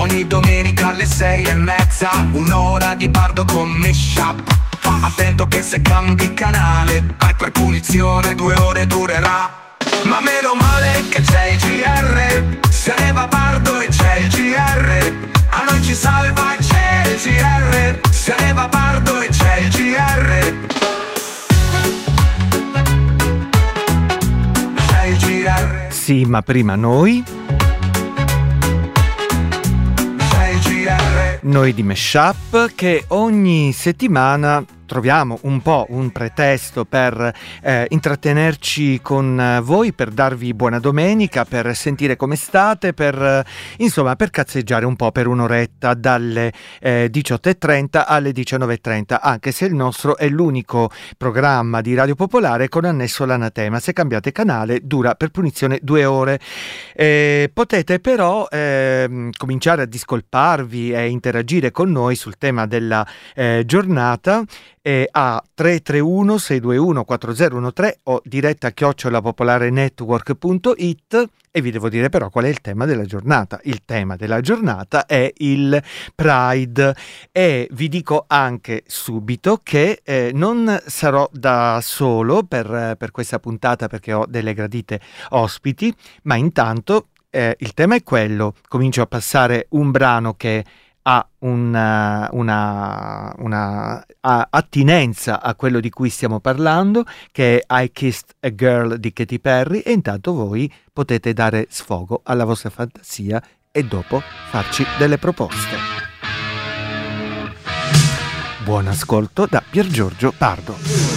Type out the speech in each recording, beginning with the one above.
Ogni domenica alle 6:30, un'ora di Bardo con Meshup. Attento che se cambi canale, hai per punizione 2 ore durerà. Ma meno male che c'è il GR, se ne va Bardo e c'è il GR. A noi ci salva e c'è il GR, se ne va Bardo e c'è il GR. C'è il GR. Sì, ma prima noi di Meshup, che ogni settimana troviamo un po' un pretesto per intrattenerci con voi, per darvi buona domenica, per sentire come state, per cazzeggiare un po' per un'oretta dalle 18:30 alle 19:30, anche se il nostro è l'unico programma di Radio Popolare con annesso l'anatema. Se cambiate canale dura per punizione 2 ore. Potete però cominciare a discolparvi e interagire con noi sul tema della giornata a 331 621 4013 o diretta@popolarenetwork.it. E vi devo dire però qual è il tema della giornata. Il tema della giornata è il Pride, e vi dico anche subito che non sarò da solo per questa puntata, perché ho delle gradite ospiti, ma intanto il tema è quello. Comincio a passare un brano che ha una attinenza a quello di cui stiamo parlando, che è I Kissed a Girl di Katy Perry, e intanto voi potete dare sfogo alla vostra fantasia e dopo farci delle proposte. Buon ascolto da Piergiorgio Pardo.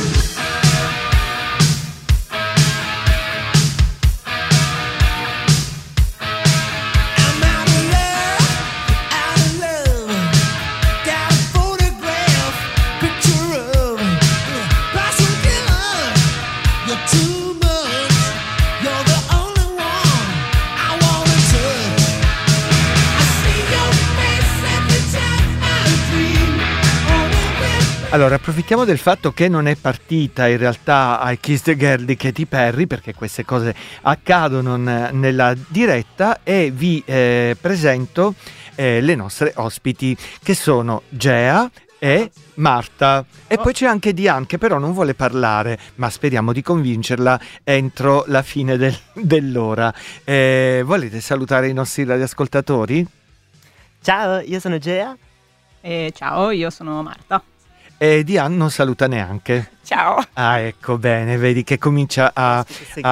Allora, approfittiamo del fatto che non è partita in realtà I Kissed a Girl di Katy Perry, perché queste cose accadono nella diretta, e vi presento le nostre ospiti, che sono Gea e Marta. E poi c'è anche Diane, che però non vuole parlare, ma speriamo di convincerla entro la fine dell'ora. Volete salutare i nostri radioascoltatori? Ciao, io sono Gea. E ciao, io sono Marta. E Diane non saluta neanche. Ciao. Ah, ecco, bene, vedi che comincia a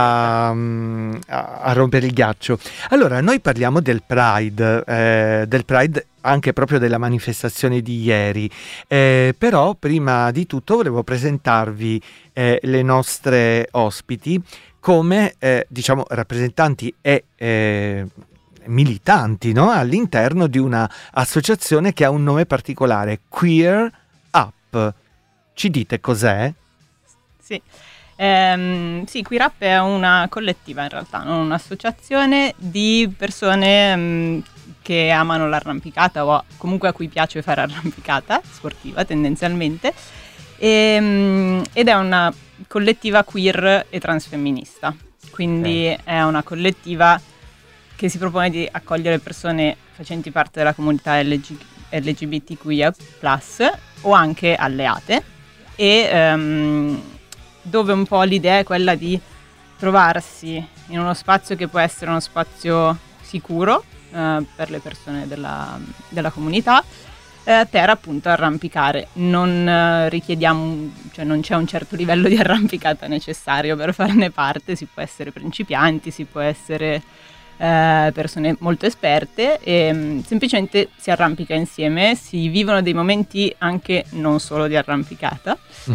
rompere il ghiaccio. Allora, noi parliamo del Pride anche proprio della manifestazione di ieri, però prima di tutto volevo presentarvi le nostre ospiti come diciamo rappresentanti e militanti, no? All'interno di una associazione che ha un nome particolare, Queer Up. Ci dite cos'è? Sì, Queer Up è una collettiva in realtà, non un'associazione di persone che amano l'arrampicata, o comunque a cui piace fare arrampicata sportiva tendenzialmente, ed è una collettiva queer e transfemminista, quindi è una collettiva che si propone di accogliere persone facenti parte della comunità LGBTQIA+, o anche alleate, e dove un po' l'idea è quella di trovarsi in uno spazio che può essere uno spazio sicuro per le persone della comunità, per appunto arrampicare. Non richiediamo, cioè non c'è un certo livello di arrampicata necessario per farne parte, si può essere principianti, si può essere persone molto esperte, e semplicemente si arrampica insieme, si vivono dei momenti anche non solo di arrampicata.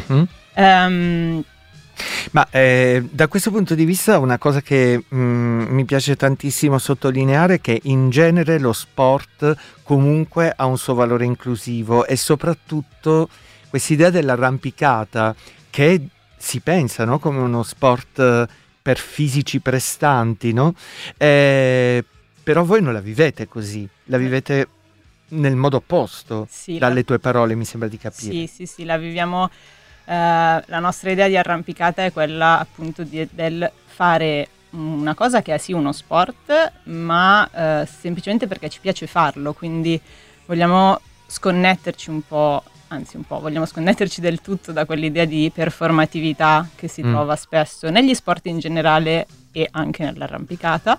Ma da questo punto di vista una cosa che mi piace tantissimo sottolineare è che in genere lo sport comunque ha un suo valore inclusivo, e soprattutto quest'idea dell'arrampicata, che si pensa, no, come uno sport per fisici prestanti, no? Però voi non la vivete così, la vivete nel modo opposto, sì, dalle tue parole mi sembra di capire. Sì, la viviamo. La nostra idea di arrampicata è quella appunto del fare una cosa che è sì uno sport, ma semplicemente perché ci piace farlo, quindi vogliamo sconnetterci vogliamo sconnetterci del tutto da quell'idea di performatività che si trova spesso negli sport in generale e anche nell'arrampicata,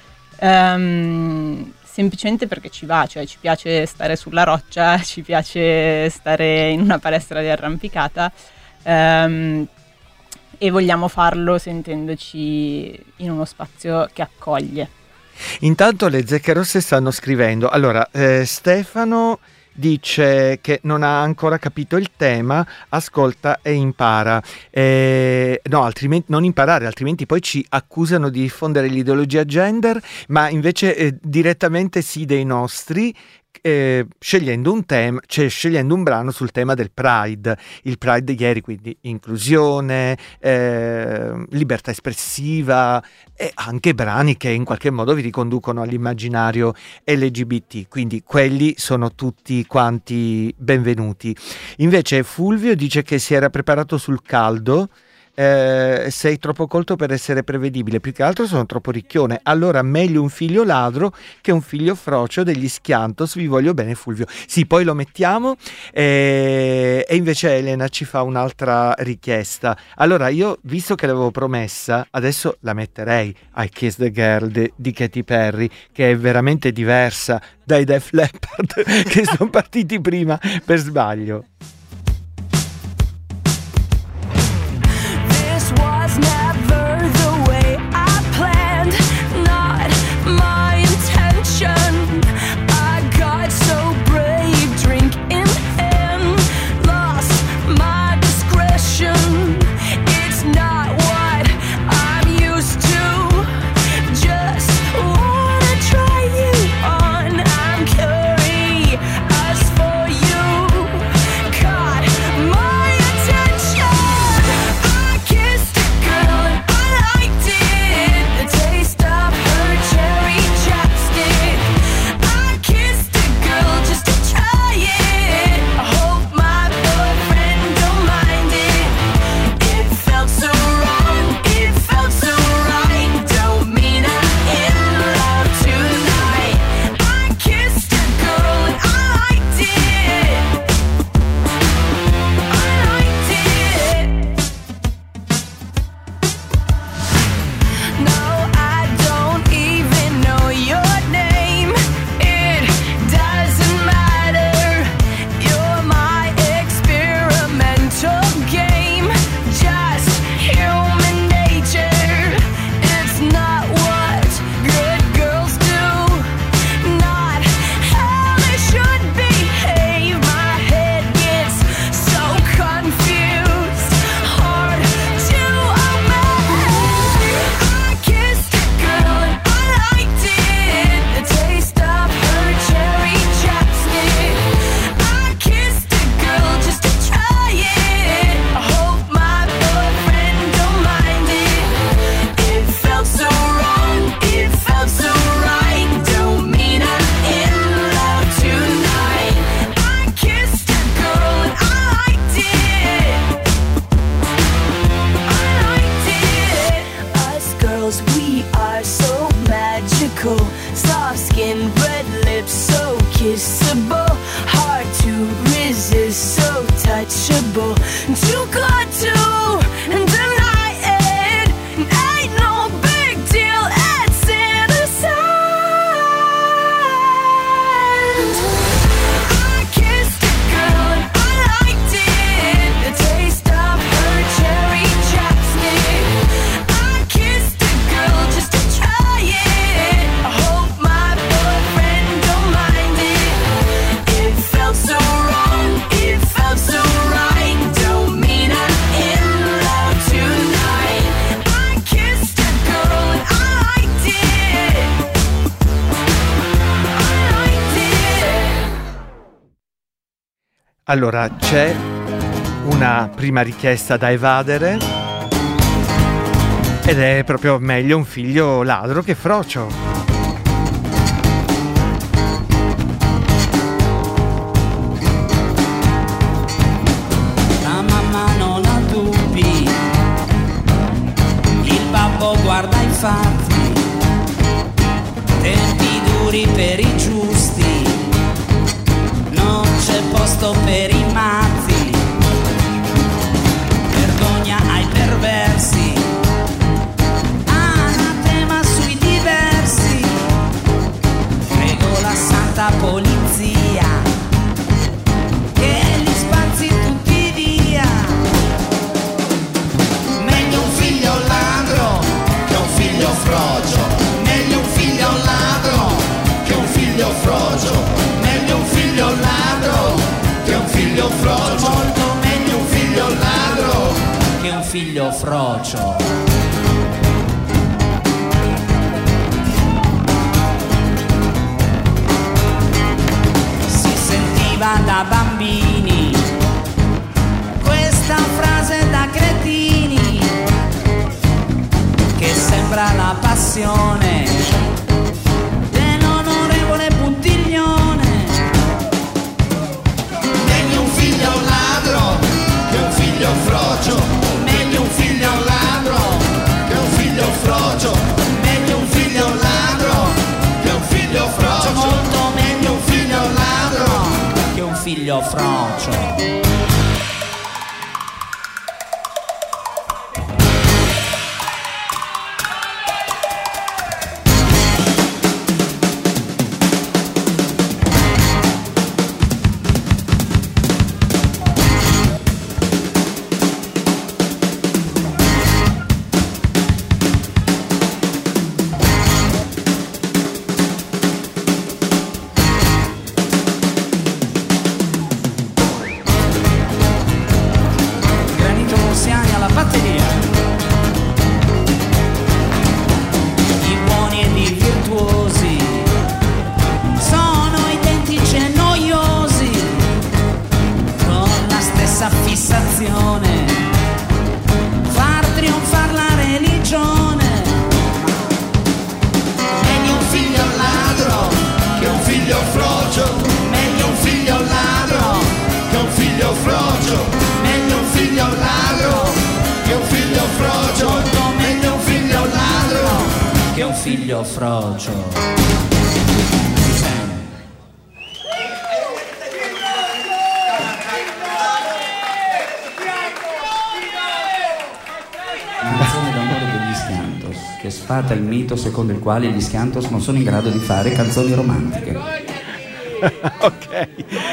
semplicemente perché ci va, cioè ci piace stare sulla roccia, ci piace stare in una palestra di arrampicata, e vogliamo farlo sentendoci in uno spazio che accoglie. Intanto le Zecche Rosse stanno scrivendo. Allora, Stefano dice che non ha ancora capito il tema, ascolta e impara. No, altrimenti non imparare, altrimenti poi ci accusano di diffondere l'ideologia gender, ma invece direttamente sì dei nostri, scegliendo un tema, cioè scegliendo un brano sul tema del Pride. Il Pride ieri, quindi inclusione, libertà espressiva e anche brani che in qualche modo vi riconducono all'immaginario LGBT, quindi quelli sono tutti quanti benvenuti. Invece Fulvio dice che si era preparato sul caldo. Sei troppo colto per essere prevedibile, più che altro sono troppo ricchione, allora meglio un figlio ladro che un figlio frocio degli Schiantos, vi voglio bene Fulvio. Sì, poi lo mettiamo. E invece Elena ci fa un'altra richiesta. Allora io, visto che l'avevo promessa, adesso la metterei, I Kiss the Girl di Katy Perry, che è veramente diversa dai Def Leppard che sono partiti prima per sbaglio. Never the way I planned, not my intention. I got so brave, drink in hand, lost my discretion. It's not what I'm used to, just wanna try you on. I'm curious for you, caught my attention. I kissed Allora, c'è una prima richiesta da evadere ed è proprio meglio un figlio ladro che frocio. La mamma non la tupi, il babbo guarda il fatti, tempi duri per i giusti, non c'è posto per i matti, vergogna ai perversi, anatema sui diversi, prego la santa polizia che li spazzi tutti via. Meglio un figlio ladro che un figlio frocio, meglio un figlio ladro che un figlio frocio, meglio un figlio ladro che un figlio frocio, molto meglio un figlio ladro che un figlio frocio. Si sentiva da bambini questa frase da cretini che sembra la passione dell'onorevole Puntiglione. Meglio un figlio ladro che un figlio frocio, meglio un figlio ladro che un figlio frocio, meglio un figlio ladro che un figlio frocio, molto meglio un figlio ladro che un figlio frocio. Granito Rossiani alla batteria. I buoni ed i virtuosi sono identici e noiosi, con la stessa fissazione, far trionfar la religione. Meglio un figlio ladro che un figlio frocio, meglio un figlio ladro che un figlio frocio, meglio un figlio ladro che un figlio frocio, molto meglio un figlio ladro che un figlio frocio. Canzone d'amore degli Schiantos, che sfata il mito secondo il quale gli Schiantos non sono in grado di fare canzoni romantiche. Ok.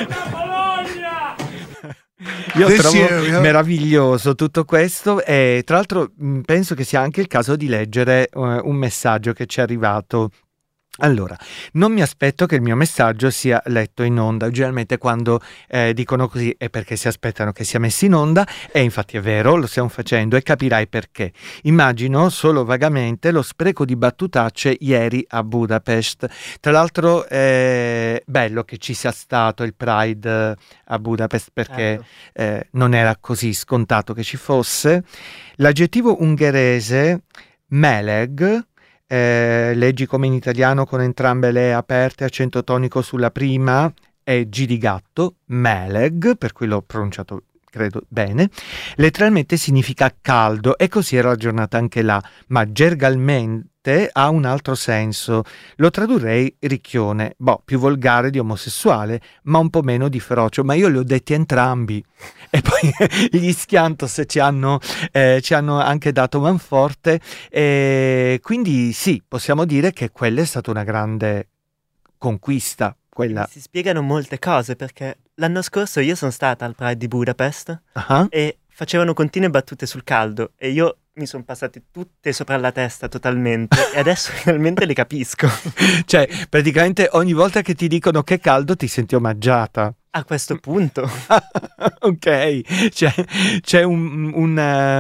Io trovo meraviglioso tutto questo e tra l'altro penso che sia anche il caso di leggere un messaggio che ci è arrivato. Allora, non mi aspetto che il mio messaggio sia letto in onda. Generalmente quando dicono così è perché si aspettano che sia messo in onda e infatti è vero, lo stiamo facendo e capirai perché. Immagino solo vagamente lo spreco di battutacce ieri a Budapest. Tra l'altro è bello che ci sia stato il Pride a Budapest perché non era così scontato che ci fosse. L'aggettivo ungherese meleg, leggi come in italiano con entrambe le aperte, accento tonico sulla prima, è G di gatto, meleg, per cui l'ho pronunciato credo bene, letteralmente significa caldo e così era la giornata anche là, ma gergalmente ha un altro senso, lo tradurrei ricchione, più volgare di omosessuale, ma un po' meno di feroce, ma io li ho detti entrambi. E poi gli Schiantos ci hanno anche dato manforte, e quindi sì, possiamo dire che quella è stata una grande conquista. Quella. Si spiegano molte cose perché l'anno scorso io sono stata al Pride di Budapest e facevano continue battute sul caldo e io mi sono passate tutte sopra la testa totalmente e adesso finalmente le capisco. Cioè, praticamente ogni volta che ti dicono che è caldo ti senti omaggiata. A questo punto. Ok, c'è un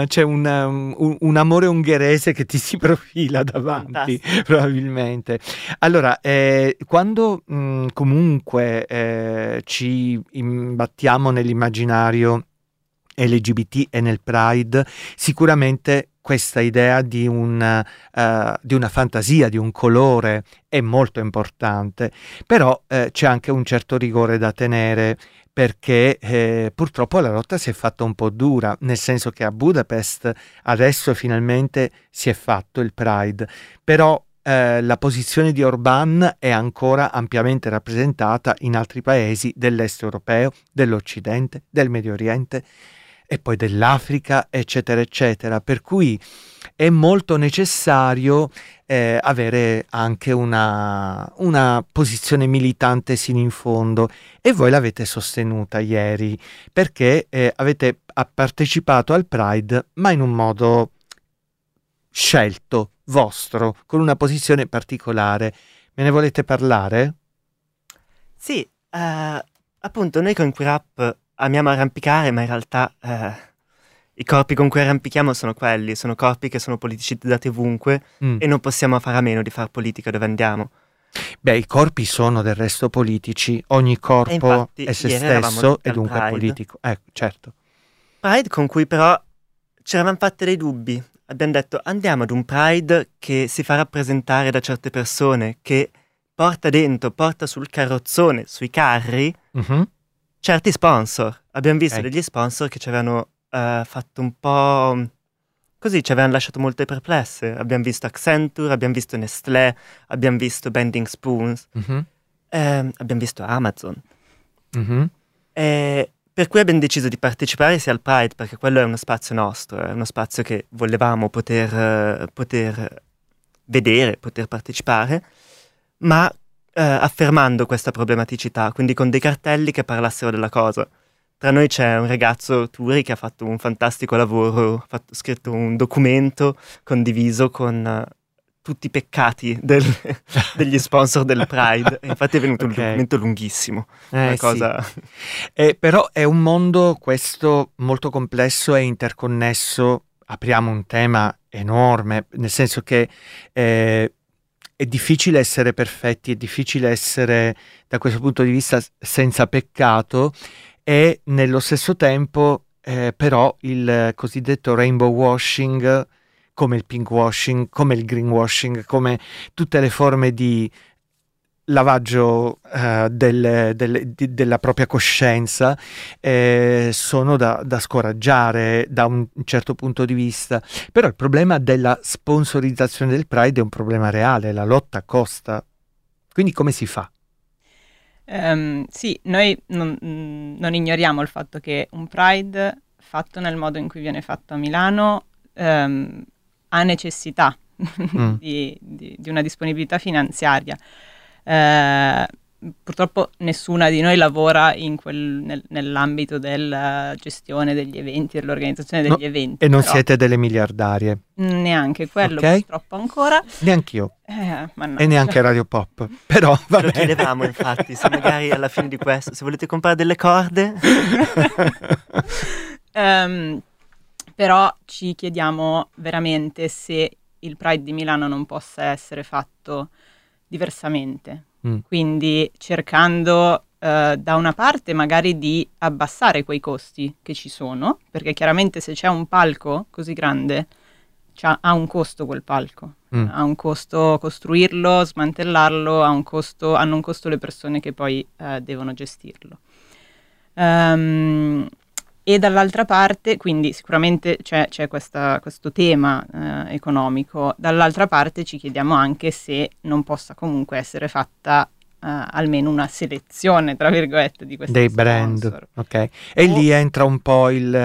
amore ungherese che ti si profila davanti. Fantastico. Probabilmente. Allora, quando comunque ci imbattiamo nell'immaginario LGBT e nel Pride, sicuramente questa idea di una fantasia, di un colore è molto importante, però c'è anche un certo rigore da tenere, perché purtroppo la lotta si è fatta un po' dura, nel senso che a Budapest adesso finalmente si è fatto il Pride, però la posizione di Orbán è ancora ampiamente rappresentata in altri paesi dell'est europeo, dell'Occidente, del Medio Oriente e poi dell'Africa, eccetera, eccetera. Per cui è molto necessario avere anche una posizione militante sino in fondo, e voi l'avete sostenuta ieri, perché avete partecipato al Pride, ma in un modo scelto, vostro, con una posizione particolare. Me ne volete parlare? Sì, appunto noi con Queer Up amiamo arrampicare, ma in realtà i corpi con cui arrampichiamo sono quelli, sono corpi che sono politicizzati ovunque e non possiamo fare a meno di fare politica dove andiamo. Beh, i corpi sono del resto politici, ogni corpo infatti, è se ieri eravamo stesso tutti e al dunque Pride. politico. Certo. Pride con cui però ci eravamo fatti dei dubbi. Abbiamo detto andiamo ad un Pride che si fa rappresentare da certe persone, che porta sul carrozzone, sui carri, certi sponsor. Abbiamo visto degli sponsor che ci avevano fatto un po' così, ci avevano lasciato molto perplesse. Abbiamo visto Accenture, abbiamo visto Nestlé, abbiamo visto Bending Spoons, abbiamo visto Amazon. Per cui abbiamo deciso di partecipare sia al Pride, perché quello è uno spazio nostro, è uno spazio che volevamo poter vedere, poter partecipare, ma affermando questa problematicità, quindi con dei cartelli che parlassero della cosa. Tra noi c'è un ragazzo, Turi, che ha fatto un fantastico lavoro, ha scritto un documento condiviso con tutti i peccati degli sponsor del Pride. E infatti è venuto un documento lunghissimo. Una cosa... Sì. Però è un mondo questo molto complesso e interconnesso. Apriamo un tema enorme, nel senso che è difficile essere perfetti, è difficile essere da questo punto di vista senza peccato, e nello stesso tempo però il cosiddetto rainbow washing, come il pink washing, come il green washing, come tutte le forme di lavaggio della propria coscienza, sono da scoraggiare da un certo punto di vista. Però il problema della sponsorizzazione del Pride è un problema reale, la lotta costa. Quindi come si fa? Sì, noi non ignoriamo il fatto che un Pride fatto nel modo in cui viene fatto a Milano ha necessità di una disponibilità finanziaria. Purtroppo nessuna di noi lavora nell'ambito della gestione degli eventi, dell'organizzazione degli eventi. E non siete delle miliardarie? Neanche quello, purtroppo ancora. Neanch'io. E neanche Radio Pop. Però va bene. Lo chiedevamo infatti, se magari alla fine di questo, se volete comprare delle corde. Però ci chiediamo veramente se il Pride di Milano non possa essere fatto diversamente. Quindi cercando da una parte magari di abbassare quei costi che ci sono, perché chiaramente se c'è un palco così grande ha un costo quel palco, ha un costo costruirlo, smantellarlo, hanno un costo le persone che poi devono gestirlo. E dall'altra parte, quindi sicuramente c'è questo tema economico, dall'altra parte ci chiediamo anche se non possa comunque essere fatta almeno una selezione, tra virgolette, di questi dei sponsor. brand. Ok. E lì entra un po'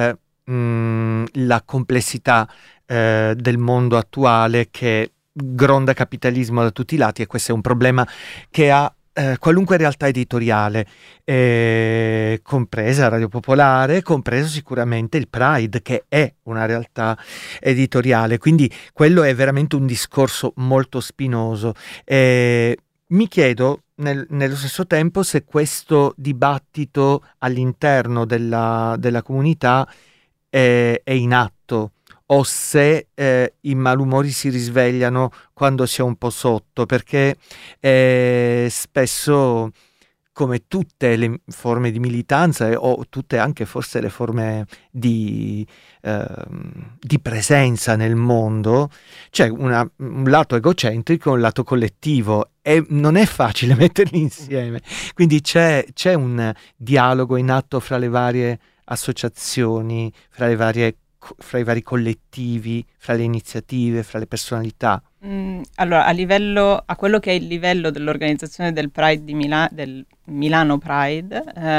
la complessità del mondo attuale, che gronda capitalismo da tutti i lati, e questo è un problema che ha qualunque realtà editoriale, compresa Radio Popolare, compreso sicuramente il Pride, che è una realtà editoriale, quindi quello è veramente un discorso molto spinoso. Mi chiedo nello stesso tempo se questo dibattito all'interno della comunità è in atto, o se i malumori si risvegliano quando si è un po' sotto, perché spesso come tutte le forme di militanza o tutte anche forse le forme di presenza nel mondo, c'è un lato egocentrico e un lato collettivo e non è facile metterli insieme. Quindi c'è un dialogo in atto fra le varie associazioni, fra i vari collettivi, fra le iniziative, fra le personalità. Allora, a quello che è il livello dell'organizzazione del Pride del Milano Pride,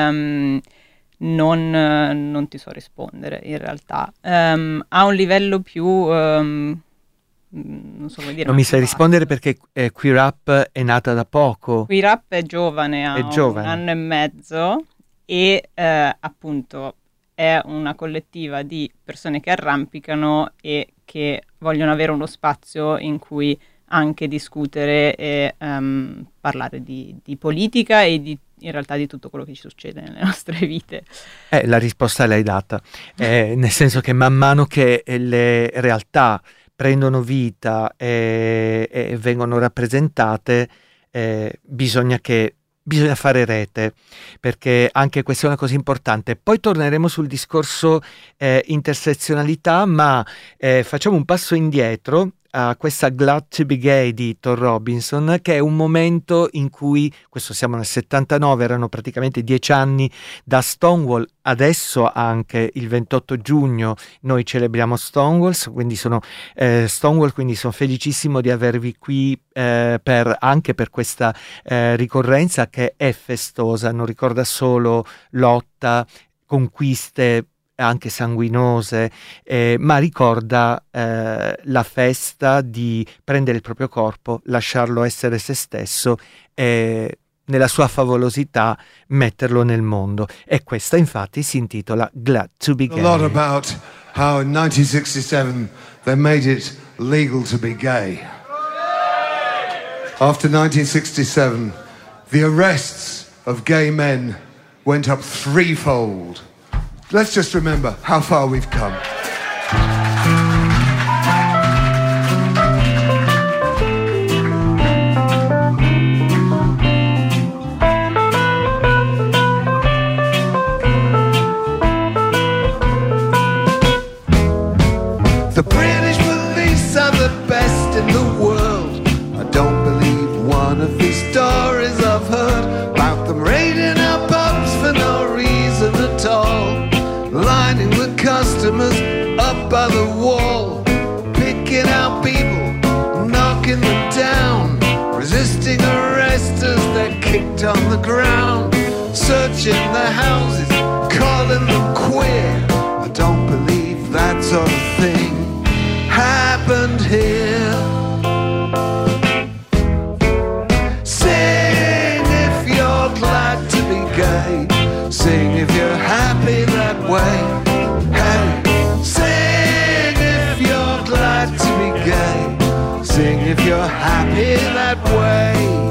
non ti so rispondere in realtà. A un livello più non so come dire. Non mi sai rispondere perché Queer Up è nata da poco. Queer Up è giovane, un anno e mezzo e appunto è una collettiva di persone che arrampicano e che vogliono avere uno spazio in cui anche discutere e parlare di politica e in realtà di tutto quello che ci succede nelle nostre vite. La risposta l'hai data, nel senso che man mano che le realtà prendono vita e vengono rappresentate, bisogna fare rete, perché anche questa è una cosa importante. Poi torneremo sul discorso intersezionalità, ma facciamo un passo indietro a questa Glad to be Gay di Thor Robinson, che è un momento in cui, questo siamo nel 79, erano praticamente 10 anni da Stonewall. Adesso anche il 28 giugno noi celebriamo Stonewall, quindi sono felicissimo di avervi qui anche per questa ricorrenza che è festosa, non ricorda solo lotta, conquiste anche sanguinose, ma ricorda la festa di prendere il proprio corpo, lasciarlo essere se stesso e nella sua favolosità metterlo nel mondo. E questa infatti si intitola Glad to be Gay. A lot about how in 1967 they made it legal to be gay. After 1967, the arrests of gay men went up threefold. Let's just remember how far we've come. The British police are the best in the world. I don't believe one of these stories I've heard about them raiding our pubs for no reason at all. Lining the customers up by the wall, picking out people, knocking them down, resisting arrest as they're kicked on the ground, searching the houses, calling them queer. I don't believe that sort of thing happened here. Sing if you're glad to be gay. Sing if you're happy that way. Hey, sing if you're glad to be gay. Sing if you're happy that way.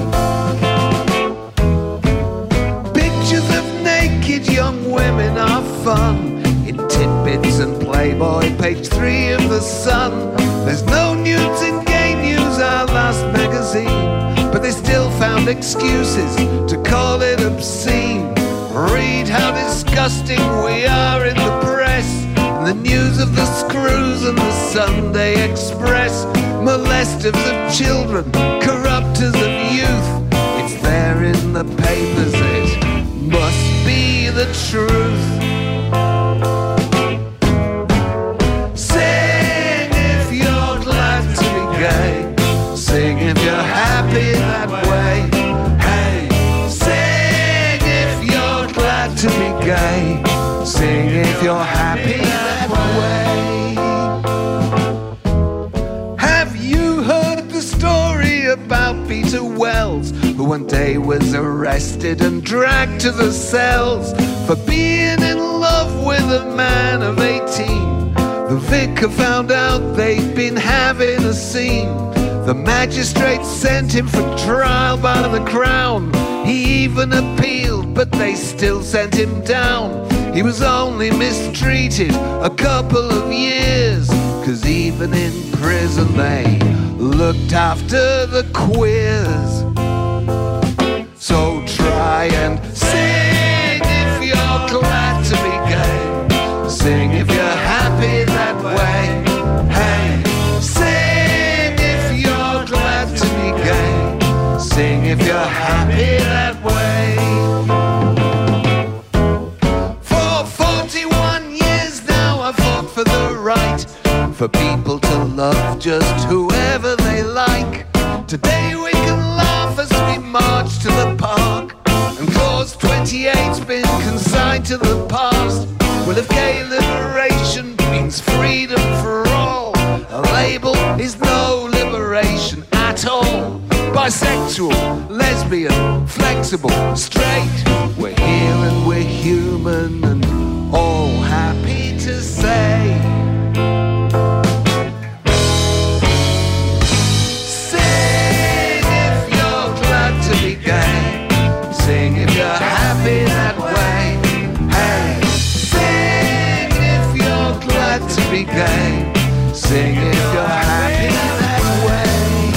Pictures of naked young women are fun in Tidbits and Playboy, page 3 of The Sun. There's no nudes in Gay News, our last magazine, but they still found excuses to call it obscene. Read how disgusting we are in the press, in the news of the Screws and the Sunday Express. Molesters of children, corrupters of youth, it's there in the papers, it must be the truth. Sing if you're glad to be gay. Sing if you're happy that way. To be gay, sing if you're happy that way. Have you heard the story about Peter Wells, who one day was arrested and dragged to the cells for being in love with a man of 18? The vicar found out they'd been having a scene. The magistrate sent him for trial by the Crown. He even appealed, but they still sent him down. He was only mistreated a couple of years, 'cause even in prison they looked after the queers. So try and for people to love just whoever they like. Today we can laugh as we march to the park, and Clause 28's been consigned to the past. Well, if gay liberation means freedom for all, a label is no liberation at all. Bisexual, lesbian, flexible, straight, we're here and we're human and all happy to say. Sing if you're glad to be gay, sing if you're happy that way. Hey, sing if you're glad to be gay, sing if you're happy that way.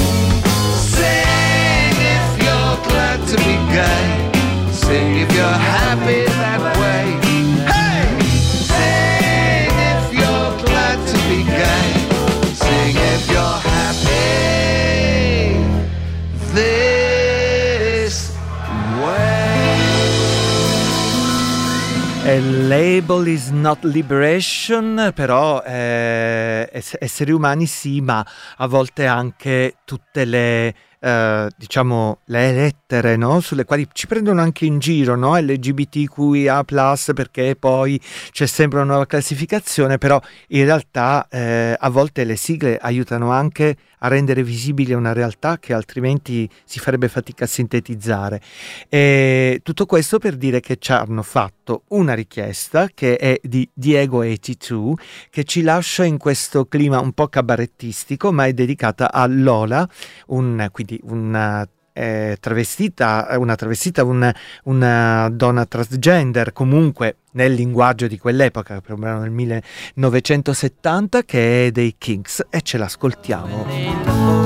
To be gay, sing if you're happy that way. Hey, sing if you're glad to be gay, sing if you're happy this way. A label is not liberation, però esseri umani sì, ma a volte anche tutte le diciamo le lettere, no? Sulle quali ci prendono anche in giro, no? LGBTQIA+, perché poi c'è sempre una nuova classificazione, però in realtà a volte le sigle aiutano anche a rendere visibile una realtà che altrimenti si farebbe fatica a sintetizzare. E tutto questo per dire che ci hanno fatto una richiesta che è di Diego82, che ci lascia in questo clima un po' cabarettistico, ma è dedicata a Lola, quindi una travestita, una donna transgender, comunque nel linguaggio di quell'epoca, più o meno nel 1970, che è dei Kinks, e ce l'ascoltiamo.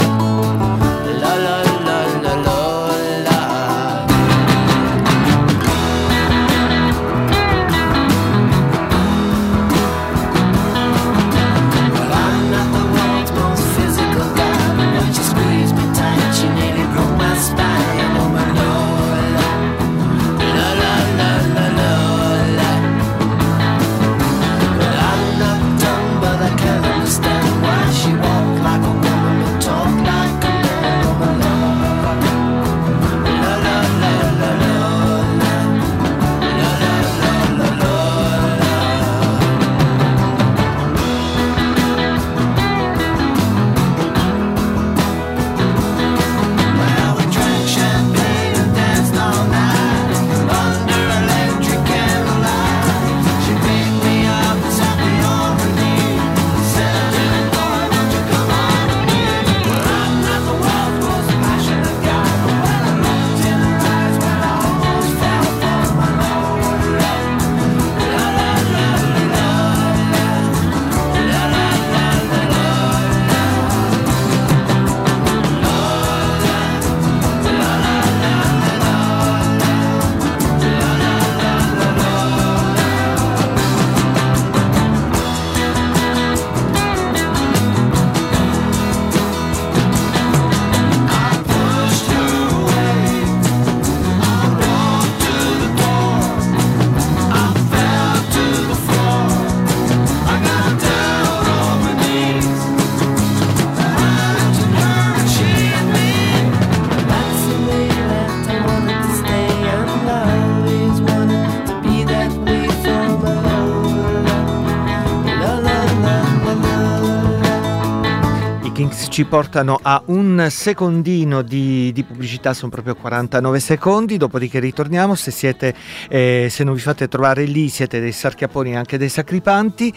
Ci portano a un secondino di pubblicità, sono proprio 49 secondi, dopodiché ritorniamo. Se non vi fate trovare lì, siete dei sarchiaponi e anche dei sacripanti,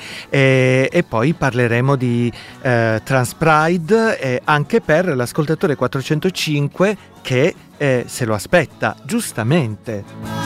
e poi parleremo di Trans Pride, anche per l'ascoltatore 405 che se lo aspetta, giustamente.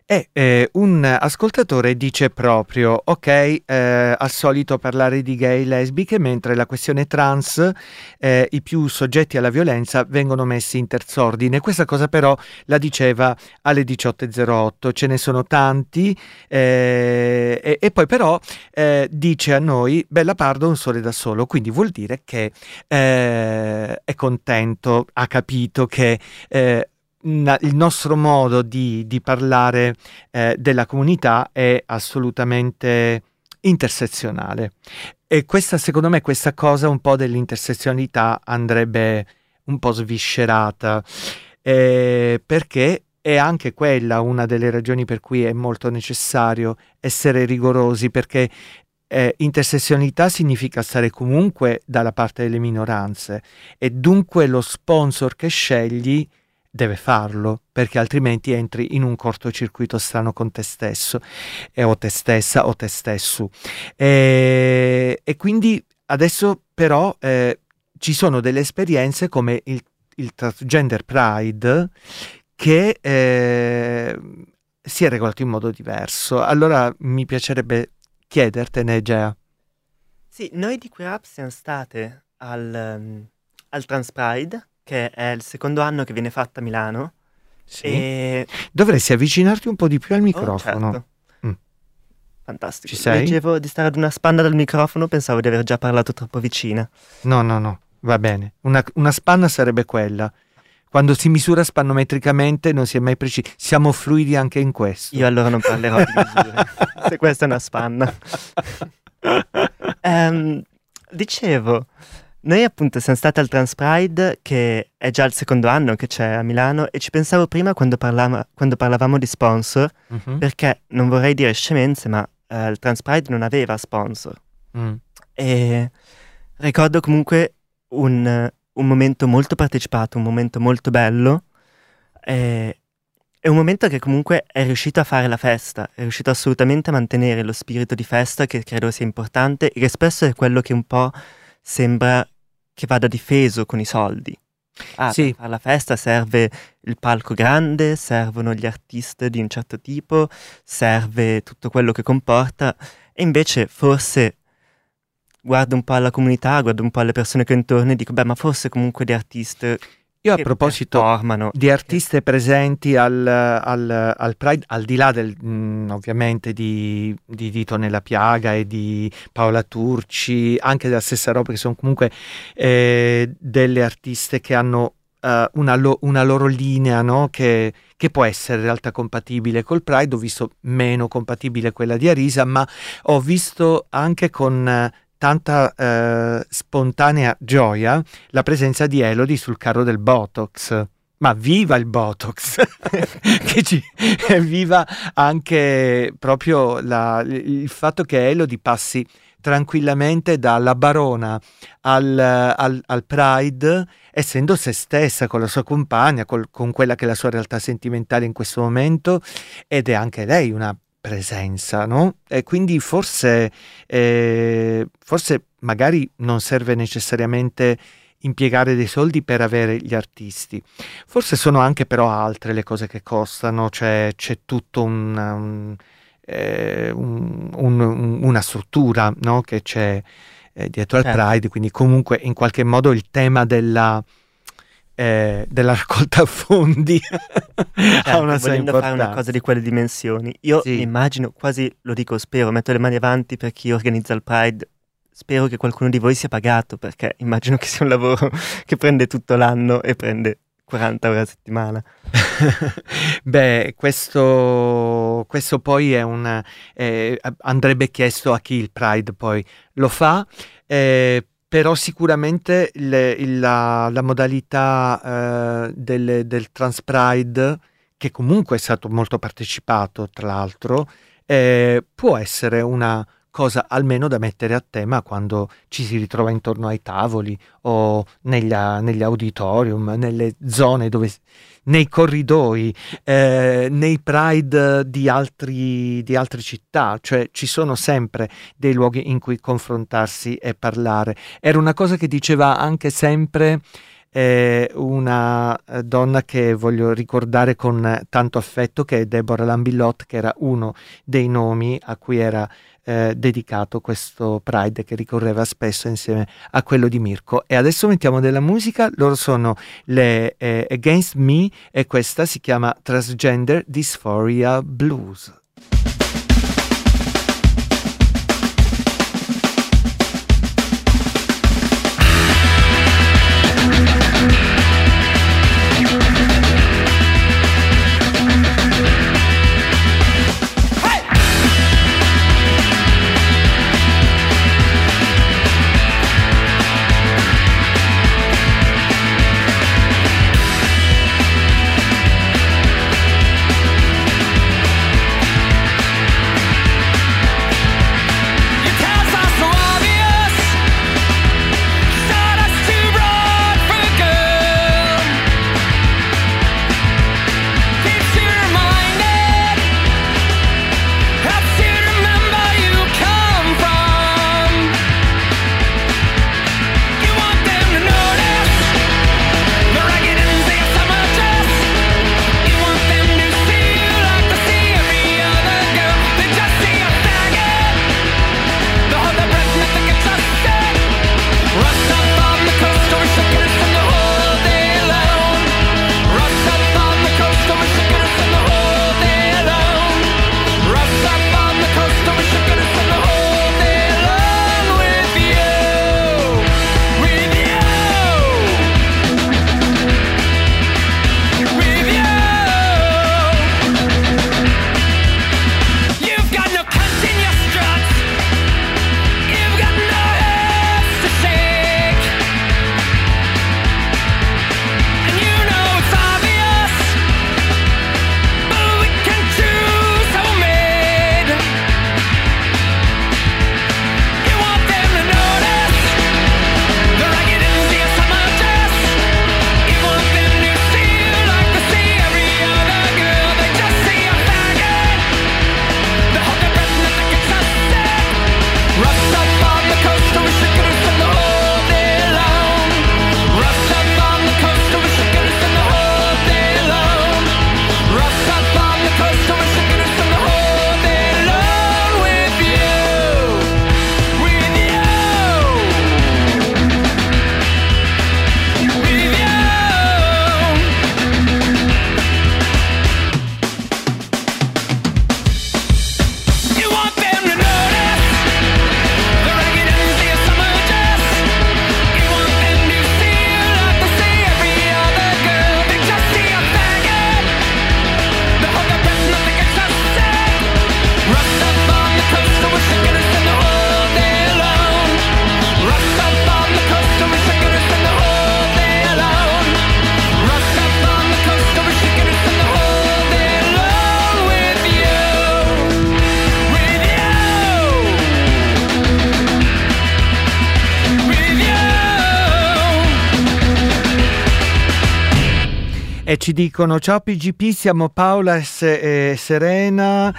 E un ascoltatore dice proprio, ok, al solito parlare di gay, lesbiche, mentre la questione trans, i più soggetti alla violenza vengono messi in terz'ordine. Questa cosa però la diceva alle 18.08, ce ne sono tanti, e poi però dice a noi, Bella Pardo un sole da solo, quindi vuol dire che è contento, ha capito che il nostro modo di parlare della comunità è assolutamente intersezionale, e questa, secondo me, questa cosa un po' dell'intersezionalità andrebbe un po' sviscerata, perché è anche quella una delle ragioni per cui è molto necessario essere rigorosi, perché intersezionalità significa stare comunque dalla parte delle minoranze, e dunque lo sponsor che scegli deve farlo, perché altrimenti entri in un cortocircuito strano con te stesso, o te stessa o te stesso. E quindi adesso però ci sono delle esperienze come il Transgender Pride che si è regolato in modo diverso. Allora mi piacerebbe chiedertene, Gea. Sì, noi di Queer Up siamo state al Trans Pride, che è il secondo anno che viene fatta a Milano. Sì. E... Dovresti avvicinarti un po' di più al microfono. Oh, certo. Fantastico. Ci sei? Leggevo di stare ad una spanna dal microfono, pensavo di aver già parlato troppo vicina. No, va bene. Una spanna sarebbe quella. Quando si misura spannometricamente non si è mai precisi. Siamo fluidi anche in questo. Io allora non parlerò di misure, se questa è una spanna. Dicevo, noi appunto siamo stati al Trans Pride, che è già il secondo anno che c'è a Milano, e ci pensavo prima quando parlavamo di sponsor, perché non vorrei dire scemenze, ma il Trans Pride non aveva sponsor. E ricordo comunque un momento molto partecipato, un momento molto bello, e un momento che comunque è riuscito a fare la festa, è riuscito assolutamente a mantenere lo spirito di festa, che credo sia importante e che spesso è quello che un po' sembra che vada difeso con i soldi. Sì. Per fare la festa serve il palco grande, servono gli artisti di un certo tipo, serve tutto quello che comporta, e invece forse guardo un po' alla comunità, guardo un po' alle persone che ho intorno e dico, beh, ma forse comunque di artisti. Io a proposito di artiste presenti al Pride, al di là ovviamente di Dito Nella Piaga e di Paola Turci, anche della stessa roba, che sono comunque delle artiste che hanno una loro linea, no? Che può essere in realtà compatibile col Pride. Ho visto meno compatibile quella di Arisa, ma ho visto anche con tanta spontanea gioia la presenza di Elodie sul carro del Botox. Ma viva il Botox! Viva anche proprio il fatto che Elodie passi tranquillamente dalla Barona al Pride, essendo se stessa, con la sua compagna, con quella che è la sua realtà sentimentale in questo momento, ed è anche lei una presenza, no? E quindi forse magari non serve necessariamente impiegare dei soldi per avere gli artisti, forse sono anche però altre le cose che costano, c'è tutto una struttura, no? Che c'è dietro al Pride, quindi comunque in qualche modo il tema della raccolta fondi ha una sua importanza. Fare una cosa di quelle dimensioni, io mi immagino, quasi lo dico, spero, metto le mani avanti per chi organizza il Pride, spero che qualcuno di voi sia pagato, perché immagino che sia un lavoro che prende tutto l'anno e prende 40 ore a settimana. Beh, questo poi è andrebbe chiesto a chi il Pride poi lo fa, però sicuramente la modalità del Trans Pride, che comunque è stato molto partecipato tra l'altro, può essere una cosa almeno da mettere a tema quando ci si ritrova intorno ai tavoli o negli auditorium, nelle zone nei corridoi, nei Pride di altre città, cioè ci sono sempre dei luoghi in cui confrontarsi e parlare. Era una cosa che diceva anche sempre una donna che voglio ricordare con tanto affetto, che è Deborah Lambilot, che era uno dei nomi a cui era dedicato questo Pride, che ricorreva spesso insieme a quello di Mirko. E adesso mettiamo della musica. Loro sono le Against Me e questa si chiama Transgender Dysphoria Blues. E ci dicono: ciao PGP, siamo Paolo e Serena,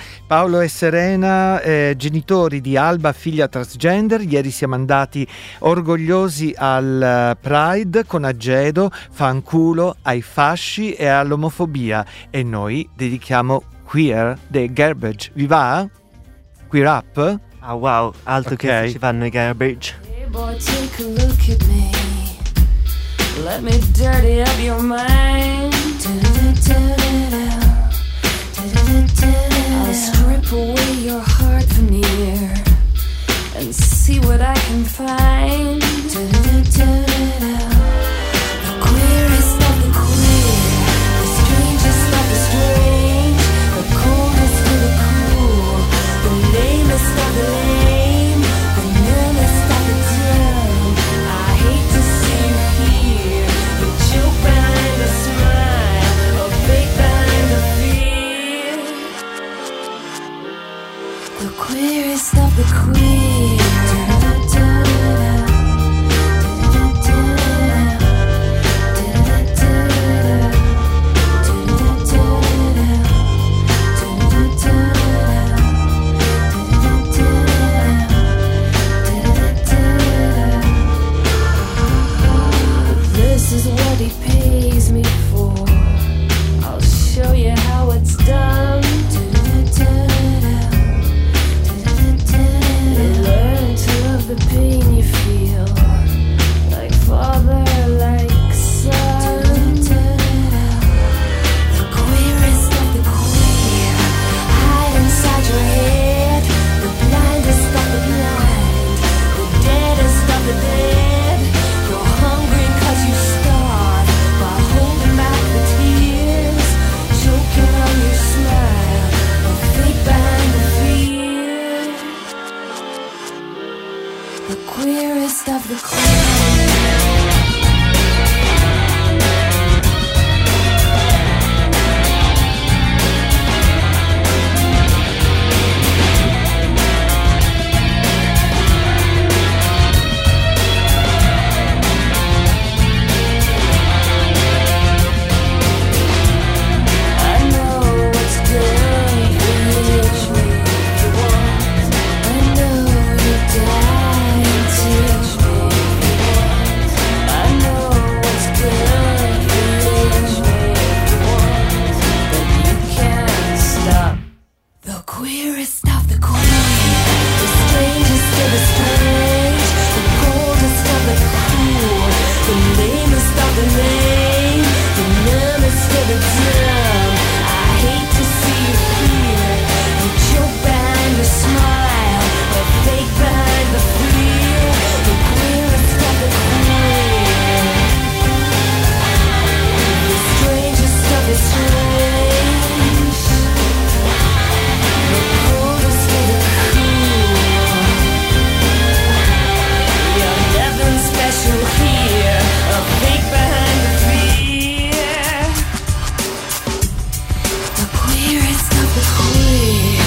genitori di Alba, figlia transgender. Ieri siamo andati orgogliosi al Pride con Aggedo, fanculo ai fasci e all'omofobia, e noi dedichiamo Queer dei Garbage. Vi va? Queer Up? Ah wow, altro che ci fanno i Garbage. Hey boy, take a look at me. Let me dirty up your mind. I'll strip away your heart veneer and see what I can find. The queerest of the queer, the strangest of the strange, the coldest of the cool, the lamest of the lame, the numbest of the dumb. I hate to see you here, the joke behind the smile, a fake behind the fear. The queerest of the queer. This is what queerest of the queer. I know what's good for you. If you want, I know you're dying to teach me. If you want, I know what's good for you. If you want, but you can't stop. The queerest of the queer, the strangest of the strange, the coldest of the cool, the lamest of the lame, the numbest of the dumb. I hate to see you here, you choke behind the smile, a fake behind the fear, the queerest of the queer, the strangest of the strange, the coldest of the cool. You're nothing special here, a fake behind the fear, the queerest of the queer.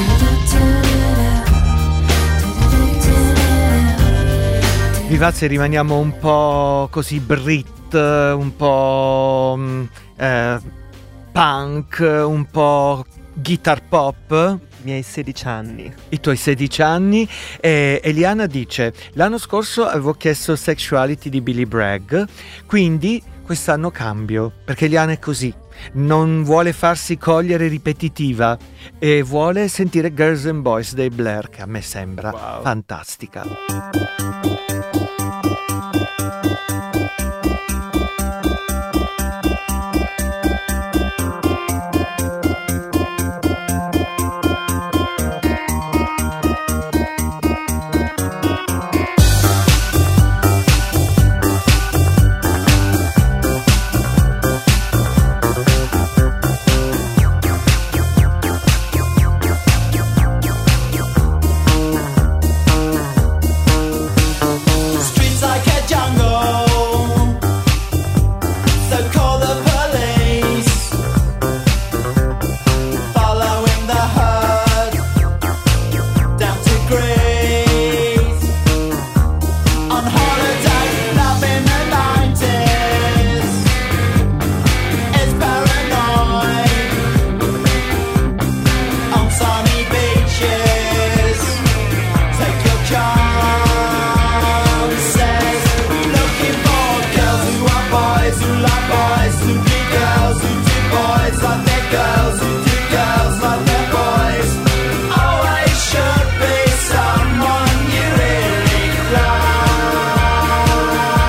Vivazzi, rimaniamo un po' così Brit, un po' punk, un po' guitar pop. I miei 16 anni. I tuoi 16 anni. Eliana dice: l'anno scorso avevo chiesto Sexuality di Billy Bragg, quindi quest'anno cambio, perché Eliana è così, non vuole farsi cogliere ripetitiva e vuole sentire Girls and Boys dei Blair, che a me sembra fantastica. Streets like a jungle, so call the police. Following the herd down to Greece. On holiday, love in the 90s is paranoid. On sunny beaches, take your chances. Looking for girls who are boys, who like boys, who do girls, who do boys like their girls, who do girls like their boys. Always should be someone you really love.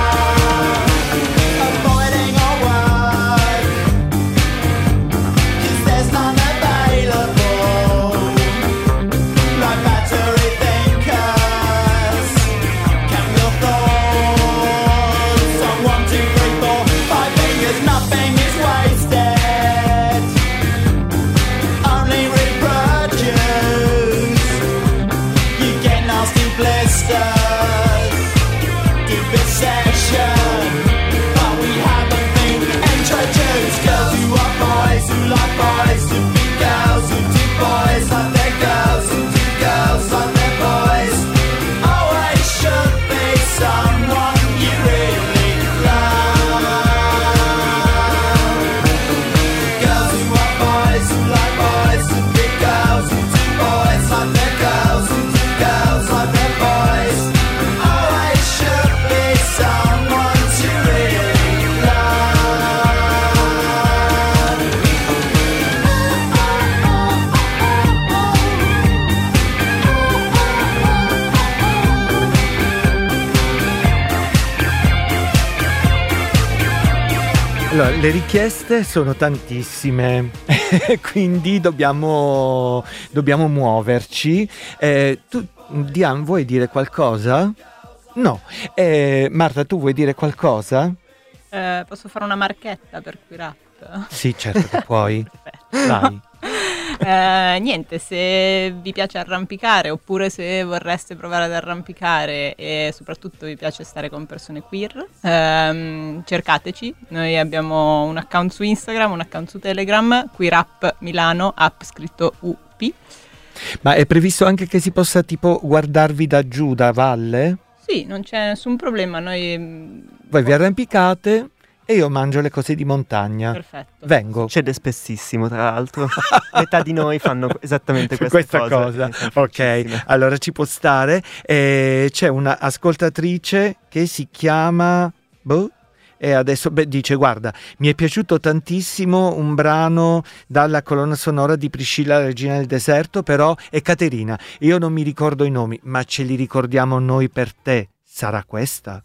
Avoiding all work, 'cause there's none available. Like battery thinkers, count your thoughts on 1, 2, 3, 4, 5 fingers. Nothing is wasted, only reproduce. You get nasty blisters, deep obsession, but we haven't been introduced. Girls who are boys, who like boys, who be girls, who do boys like their girls, who do girls like their boys. Always should be someone you really love. Girls who are boys, who like boys, who be girls, who do boys like their girls, who do girls like their boys. Always should be someone to really love. Allora, le richieste sono tantissime, quindi dobbiamo muoverci. Tu, Diane, vuoi dire qualcosa? No. Marta, tu vuoi dire qualcosa? Posso fare una marchetta per Queer Up? Sì, certo che puoi. Vai. Niente, se vi piace arrampicare oppure se vorreste provare ad arrampicare e soprattutto vi piace stare con persone queer, cercateci. Noi abbiamo un account su Instagram, un account su Telegram, Queerup Milano, app scritto UP. Ma è previsto anche che si possa tipo guardarvi da giù, da valle? Sì, non c'è nessun problema, noi... Voi vi arrampicate e io mangio le cose di montagna. Perfetto. Vengo. Succede spessissimo, tra l'altro. Metà di noi fanno esattamente questa cosa. Ok, allora ci può stare. C'è una ascoltatrice che si chiama... E adesso dice: guarda, mi è piaciuto tantissimo un brano dalla colonna sonora di Priscilla, la regina del deserto, però è Caterina, io non mi ricordo i nomi, ma ce li ricordiamo noi per te. Sarà questa?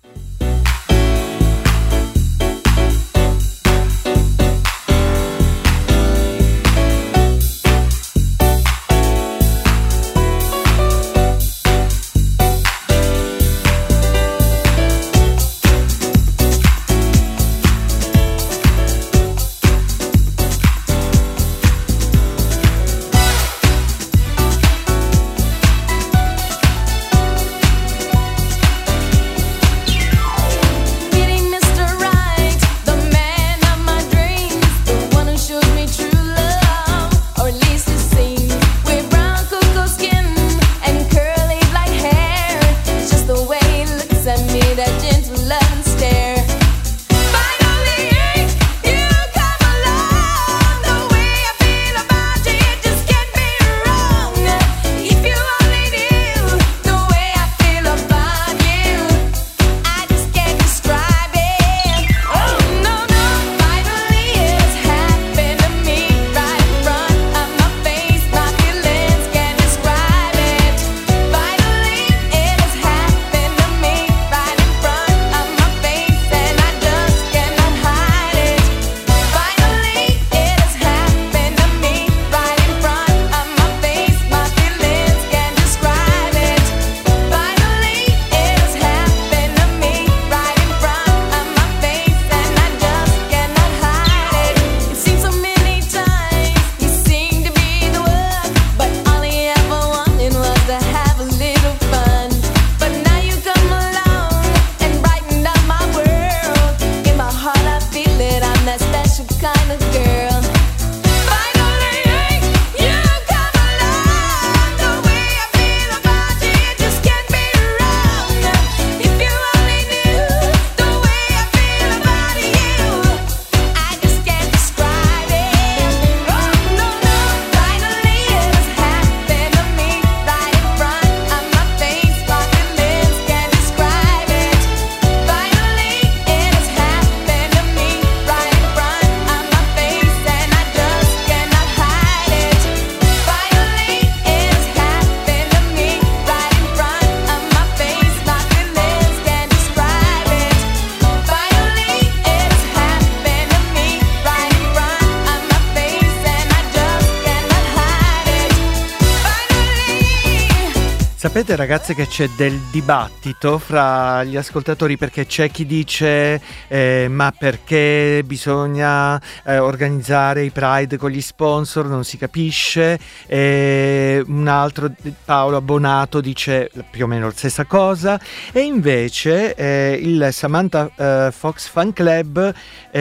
Sapete ragazze che c'è del dibattito fra gli ascoltatori, perché c'è chi dice ma perché bisogna organizzare i Pride con gli sponsor, non si capisce, un altro, Paolo Abbonato, dice più o meno la stessa cosa, e invece il Samantha Fox Fan Club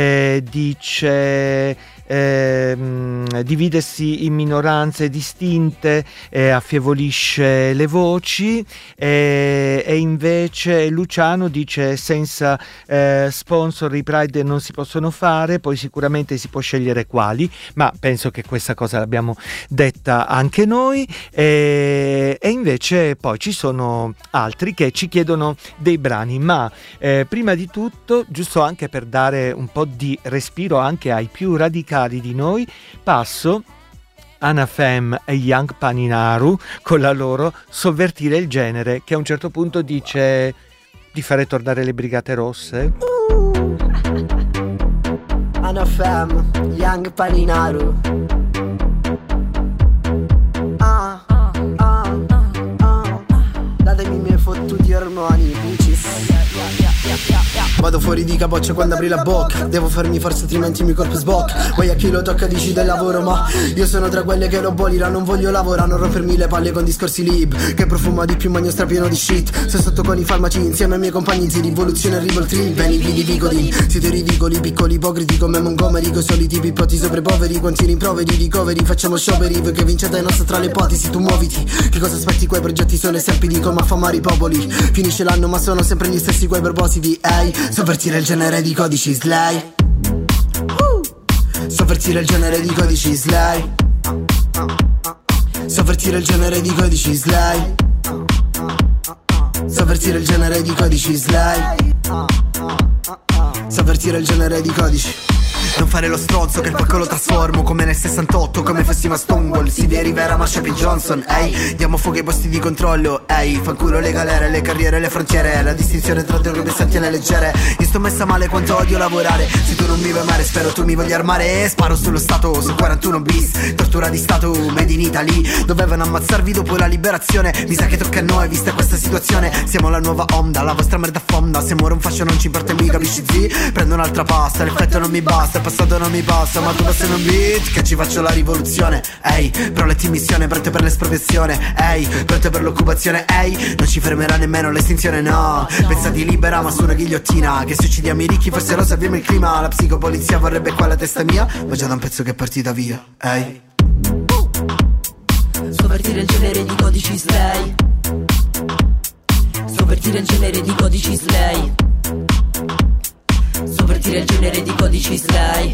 dice dividersi in minoranze distinte affievolisce le voci, e invece Luciano dice senza sponsor i Pride non si possono fare, poi sicuramente si può scegliere quali, ma penso che questa cosa l'abbiamo detta anche noi, e invece poi ci sono altri che ci chiedono dei brani, ma prima di tutto, giusto anche per dare un po' di respiro anche ai più radicali di noi, passo Anafem e Young Paninaru con la loro Sovvertire il genere, che a un certo punto dice di fare tornare le Brigate Rosse. Anafem, Young Paninaru. Datemi i miei fottuti ormoni, bucis. Vado fuori di capoccia quando apri la bocca. Devo farmi forza altrimenti il mio corpo sbocca. Poi a chi lo tocca dici del lavoro, ma io sono tra quelle che lo bolira. Non voglio lavorare, non rompermi le palle con discorsi lib. Che profuma di più, magno strapieno di shit. Sono sotto con i farmaci insieme ai miei compagni di rivoluzione, arrivo il trip. Beni vidi vicoli, siete ridicoli, piccoli ipocriti come Montgomery. Coi soliti pippoti sopra i poveri, quanti rimproveri, ricoveri. Facciamo scioperi, voi che vincete è nostra tra le ipotesi. Tu muoviti, che cosa aspetti? Quei progetti sono esempi di come affamare i popoli. Finisce l'anno ma sono sempre gli stessi quei propositi. Ehi, sovvertire il genere di codici slay. Sovvertire il genere di codici slay. Sovvertire il genere di codici slay. Sovvertire il genere di codici slay. Sovvertire il genere di codici. Non fare lo stronzo che il palco lo trasformo come nel 68, come fossimo a Stonewall. Silvia Rivera, Marsha P. Johnson. Ehi, diamo fuoco ai posti di controllo. Ehi, fanculo le galere, le carriere, le frontiere. La distinzione tra droga pesanti e le leggere. Io sto messa male quanto odio lavorare. Se tu non mi vuoi amare spero tu mi voglia armare. Sparo sullo stato, su 41 bis. Tortura di stato, made in Italy. Dovevano ammazzarvi dopo la liberazione. Mi sa che tocca a noi, vista questa situazione. Siamo la nuova onda, la vostra merda fonda. Se muore un fascio non ci importa, mi capisci zi? Prendo un'altra pasta, l'effetto non mi basta. Il passato non mi passa, ma tu passi in un beat che ci faccio la rivoluzione. Ehi, proletti in missione, pronte per l'espropriazione. Ehi, pronte per l'occupazione. Ehi, non ci fermerà nemmeno l'estinzione, no. Pensati libera ma su una ghigliottina. Che se uccidiamo i ricchi forse lo salviamo il clima. La psicopolizia vorrebbe qua la testa mia, ma già da un pezzo che è partita via. Ehi, sovvertire il genere di codici slay. Sovvertire il genere di codici slay. Sovvertire il genere di codici slay.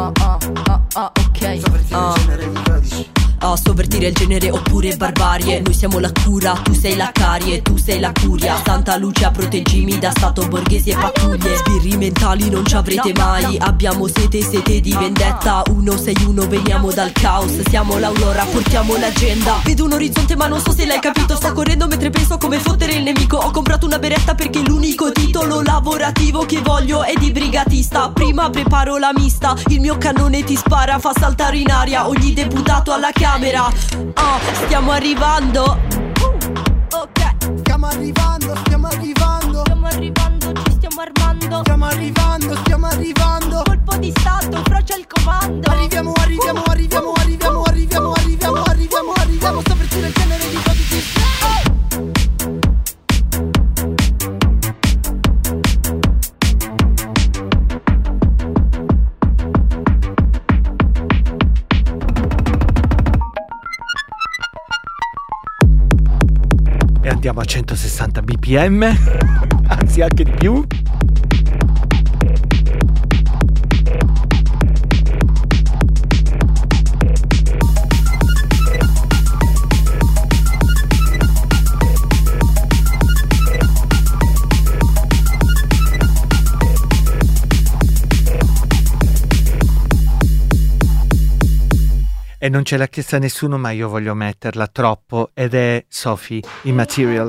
Ok. sovvertire il genere di codici. Sovvertire il genere oppure barbarie. Noi siamo la cura, tu sei la carie, tu sei la curia. Santa Lucia proteggimi da stato borghesi e pattuglie. Sbirri mentali non ci avrete mai. Abbiamo sete di vendetta. 161 veniamo dal caos. Siamo l'aurora, portiamo l'agenda. Vedo un orizzonte ma non so se l'hai capito. Sto correndo mentre penso a come fottere il nemico. Ho comprato una beretta perché l'unico titolo lavorativo che voglio è di brigatista. Prima preparo la mista. Il mio cannone ti spara, fa saltare in aria ogni deputato alla Camera. Stiamo arrivando. Ok. Stiamo arrivando, stiamo arrivando. Stiamo arrivando, ci stiamo armando. Stiamo arrivando, stiamo arrivando. Colpo di stato, frocia il comando. Arriviamo, arriviamo, arriviamo, arriviamo, arriviamo, arriviamo, arriviamo, arriviamo. Sovvertire il genere di codici. E andiamo a 160 bpm, anzi anche di più. E non ce l'ha chiesta nessuno, ma io voglio metterla troppo, ed è Sophie, Immaterial.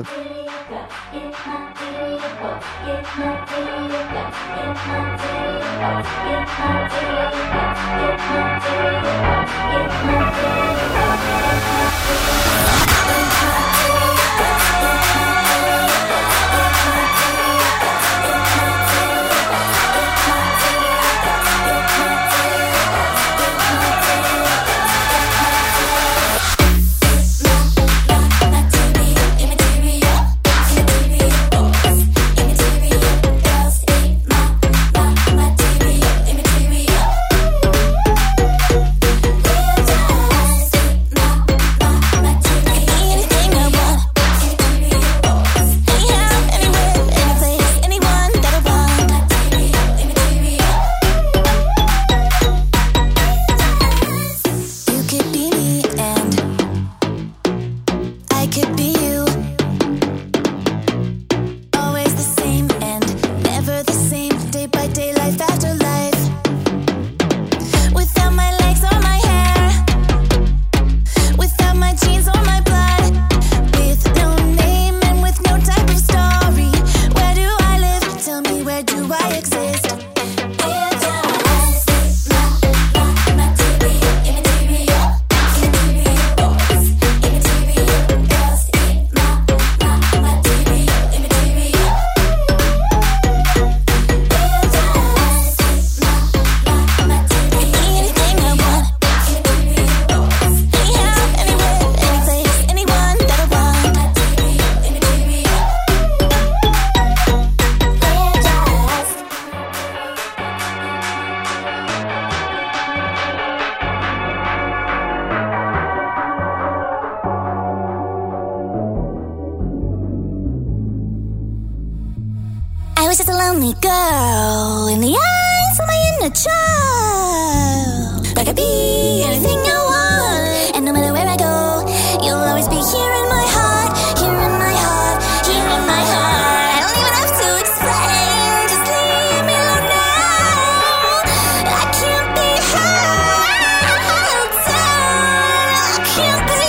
was just a lonely girl in the eyes of my inner child. I could be anything I want, and no matter where I go, you'll always be here in my heart, here in my heart, here in my heart. I don't even have to explain, just leave me alone now. I can't be held down, I can't be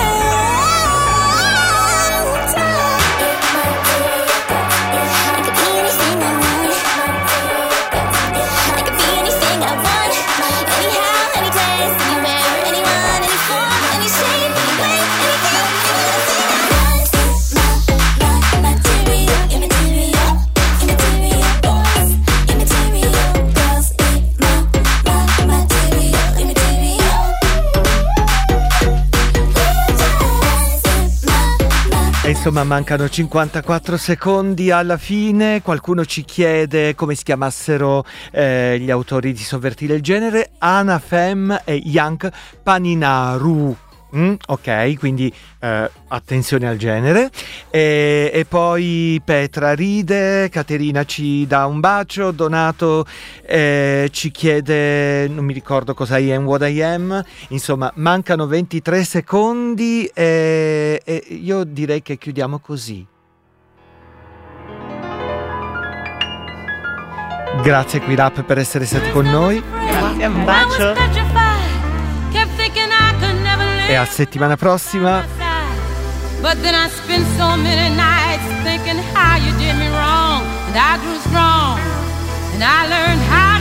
held down. I could be anything I want. I could be anything I want. Anyhow, any place, anywhere, anyone, any form, any shape, any way, anything, anything I want. My material, immaterial, immaterial girls, immaterial girls. My material, immaterial. E insomma mancano 54 secondi alla fine. Qualcuno ci chiede come si chiamassero gli autori di Sovvertire il genere. Ana Fem e Yank Paninaru. Ok, quindi attenzione al genere. E poi Petra ride, Caterina ci dà un bacio, Donato ci chiede, non mi ricordo cosa I am what I am. Insomma, mancano 23 secondi e io direi che chiudiamo così. Grazie Quirap per essere stati con noi Grazie, un bacio. e a settimana prossima. But then I spent so many nights thinking how you did me wrong, and I grew strong, and I learned how